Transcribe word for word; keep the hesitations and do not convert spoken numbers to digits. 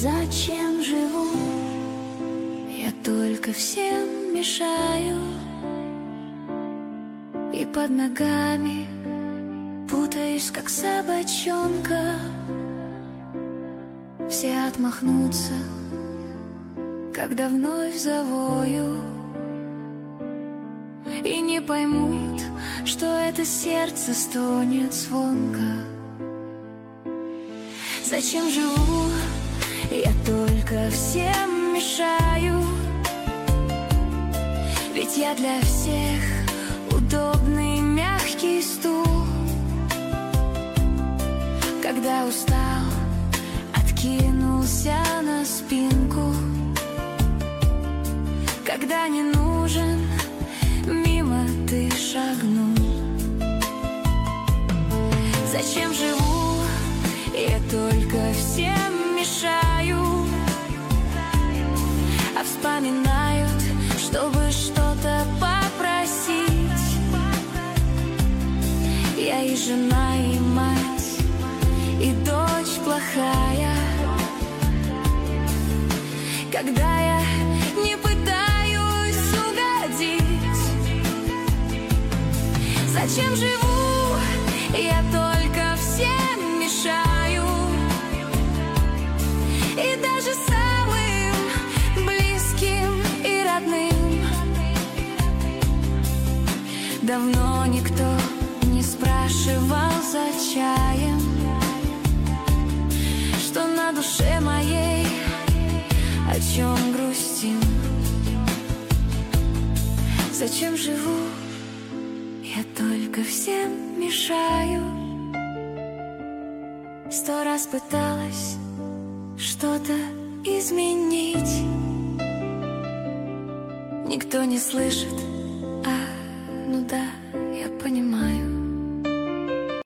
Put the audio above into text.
Зачем живу? Я только всем мешаю, и под ногами путаюсь, как собачонка. Все отмахнутся, когда вновь завою, и не поймут, что это сердце стонет звонко. Зачем живу? Я только всем мешаю, ведь я для всех удобный мягкий стул. Когда устал, откинулся на спинку. Когда не нужен, мимо ты шагнул. Зачем живу? Я только всем мешаю, а вспоминают, чтобы что-то попросить. Я и жена, и мать, и дочь плохая, когда я не пытаюсь угодить. Зачем живу? Я только всем мешаю, и даже самым близким и родным. Давно никто не спрашивал за чаем, что на душе моей, о чем грустим. Зачем живу? Я только всем мешаю. Сто раз пыталась что-то изменить, никто не слышит. А, ну да, я понимаю.